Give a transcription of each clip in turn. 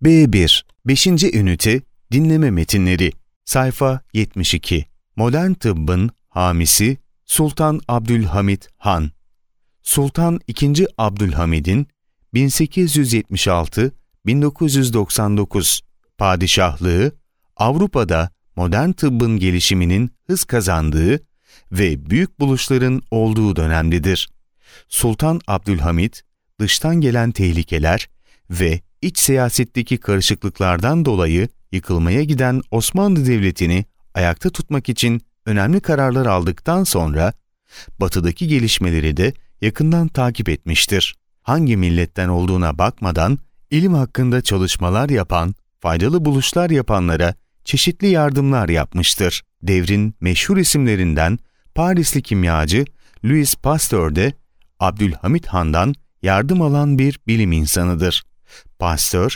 B1 5. Ünite Dinleme Metinleri Sayfa 72 Modern Tıbbın Hamisi Sultan Abdülhamit Han. Sultan II. Abdülhamid'in 1876-1999 padişahlığı, Avrupa'da modern tıbbın gelişiminin hız kazandığı ve büyük buluşların olduğu dönemdedir. Sultan Abdülhamid, dıştan gelen tehlikeler ve iç siyasetteki karışıklıklardan dolayı yıkılmaya giden Osmanlı Devleti'ni ayakta tutmak için önemli kararlar aldıktan sonra, batıdaki gelişmeleri de yakından takip etmiştir. Hangi milletten olduğuna bakmadan, ilim hakkında çalışmalar yapan, faydalı buluşlar yapanlara çeşitli yardımlar yapmıştır. Devrin meşhur isimlerinden Parisli kimyacı Louis Pasteur de Abdülhamid Han'dan yardım alan bir bilim insanıdır. Pasteur,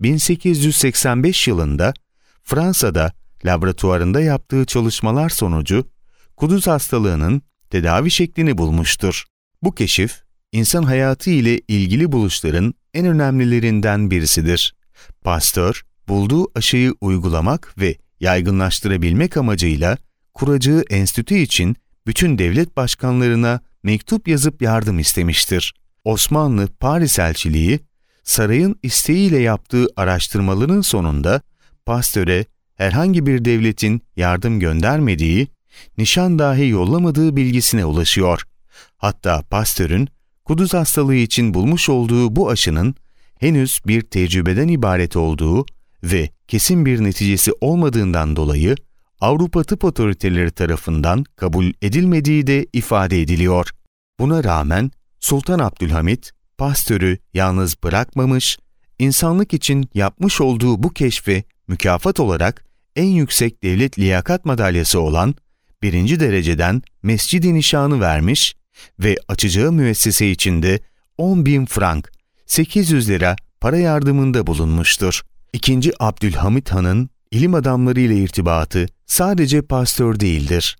1885 yılında Fransa'da laboratuvarında yaptığı çalışmalar sonucu kuduz hastalığının tedavi şeklini bulmuştur. Bu keşif, insan hayatı ile ilgili buluşların en önemlilerinden birisidir. Pasteur, bulduğu aşıyı uygulamak ve yaygınlaştırabilmek amacıyla kuracağı enstitü için bütün devlet başkanlarına mektup yazıp yardım istemiştir. Osmanlı Paris Elçiliği, sarayın isteğiyle yaptığı araştırmaların sonunda Pasteur'e herhangi bir devletin yardım göndermediği, nişan dahi yollamadığı bilgisine ulaşıyor. Hatta Pasteur'ün kuduz hastalığı için bulmuş olduğu bu aşının henüz bir tecrübeden ibaret olduğu ve kesin bir neticesi olmadığından dolayı Avrupa tıp otoriteleri tarafından kabul edilmediği de ifade ediliyor. Buna rağmen Sultan Abdülhamid, Pasteur'ü yalnız bırakmamış, insanlık için yapmış olduğu bu keşfe mükafat olarak en yüksek devlet liyakat madalyası olan 1. dereceden Mescid-i Nişan'ı vermiş ve açacağı müessese içinde 10.000 frank, 800 lira para yardımında bulunmuştur. II. Abdülhamid Han'ın ilim adamları ile irtibatı sadece Pasteur değildir.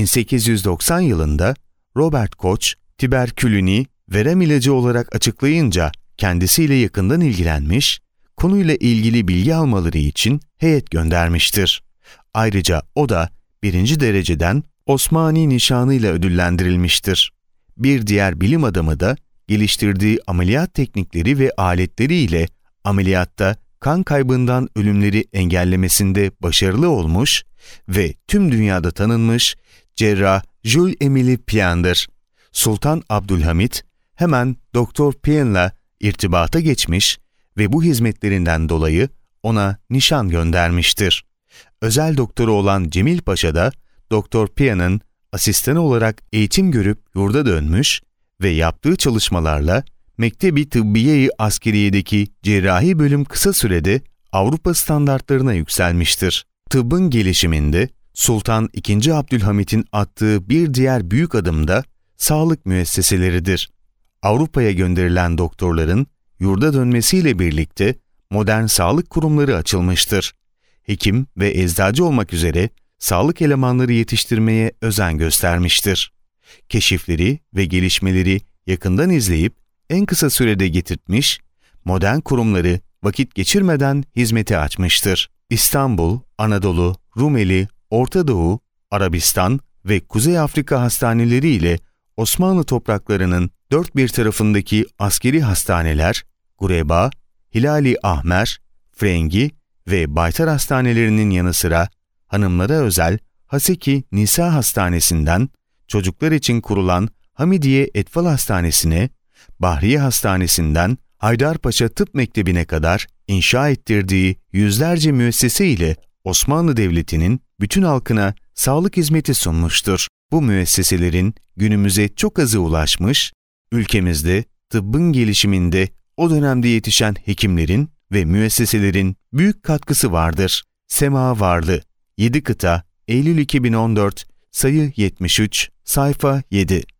1890 yılında Robert Koch, tüberkülini verem ilacı olarak açıklayınca kendisiyle yakından ilgilenmiş, konuyla ilgili bilgi almaları için heyet göndermiştir. Ayrıca o da 1. dereceden Osmani nişanıyla ödüllendirilmiştir. Bir diğer bilim adamı da geliştirdiği ameliyat teknikleri ve aletleriyle ameliyatta kan kaybından ölümleri engellemesinde başarılı olmuş ve tüm dünyada tanınmış cerrah Jules-Émile Pien'dir. Sultan Abdülhamid hemen Doktor Pien'le irtibata geçmiş ve bu hizmetlerinden dolayı ona nişan göndermiştir. Özel doktoru olan Cemil Paşa da Doktor Pien'in asistanı olarak eğitim görüp yurda dönmüş ve yaptığı çalışmalarla Mektebi Tıbbiye-i Askeriye'deki cerrahi bölüm kısa sürede Avrupa standartlarına yükselmiştir. Tıbbın gelişiminde Sultan II. Abdülhamid'in attığı bir diğer büyük adım da sağlık müesseseleridir. Avrupa'ya gönderilen doktorların yurda dönmesiyle birlikte modern sağlık kurumları açılmıştır. Hekim ve eczacı olmak üzere sağlık elemanları yetiştirmeye özen göstermiştir. Keşifleri ve gelişmeleri yakından izleyip en kısa sürede getirtmiş, modern kurumları vakit geçirmeden hizmete açmıştır. İstanbul, Anadolu, Rumeli, Orta Doğu, Arabistan ve Kuzey Afrika hastaneleri ile Osmanlı topraklarının dört bir tarafındaki askeri hastaneler, Gureba, Hilali Ahmer, Frengi ve Baytar hastanelerinin yanı sıra hanımlara özel Haseki Nisa Hastanesi'nden çocuklar için kurulan Hamidiye Etfal Hastanesi'ne, Bahriye Hastanesi'nden Haydarpaşa Tıp Mektebi'ne kadar inşa ettirdiği yüzlerce müessese ile Osmanlı Devleti'nin bütün halkına sağlık hizmeti sunmuştur. Bu müesseselerin günümüze çok azı ulaşmış, ülkemizde tıbbın gelişiminde o dönemde yetişen hekimlerin ve müesseselerin büyük katkısı vardır. Sema Varlı, 7 kıta, Eylül 2014, sayı 73, sayfa 7.